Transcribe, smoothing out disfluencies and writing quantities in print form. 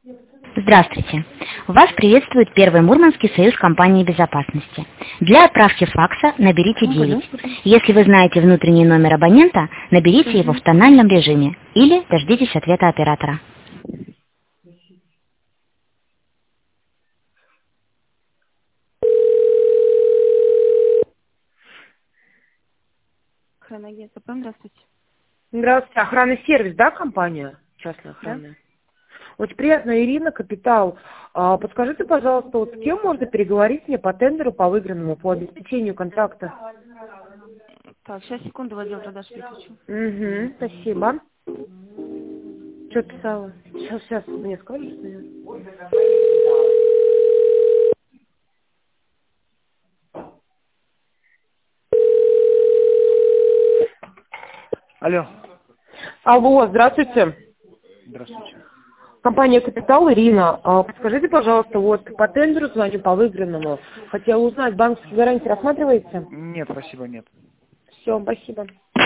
Здравствуйте. Вас приветствует Первый Мурманский союз компании безопасности. Для отправки факса наберите 9. Если вы знаете внутренний номер абонента, наберите его в тональном режиме или дождитесь ответа оператора. Охранагентство, здравствуйте. Здравствуйте, охранный сервис, да, компания? Частная Да? охранная. Очень приятно, Ирина, Капитал. Подскажите, пожалуйста, вот с кем можно переговорить мне по тендеру, по выигранному, по обеспечению контракта? Так, сейчас, секунду, в отдел продаж переключу. Угу, спасибо. Что писала? Сейчас мне скажешь, что я... Алло. Алло, здравствуйте. Здравствуйте. Компания Капитал, Ирина. Подскажите, пожалуйста, вот по тендеру звоню, по выигранному. Хотела узнать, банковские гарантии рассматриваете? Нет, спасибо, нет. Все, спасибо.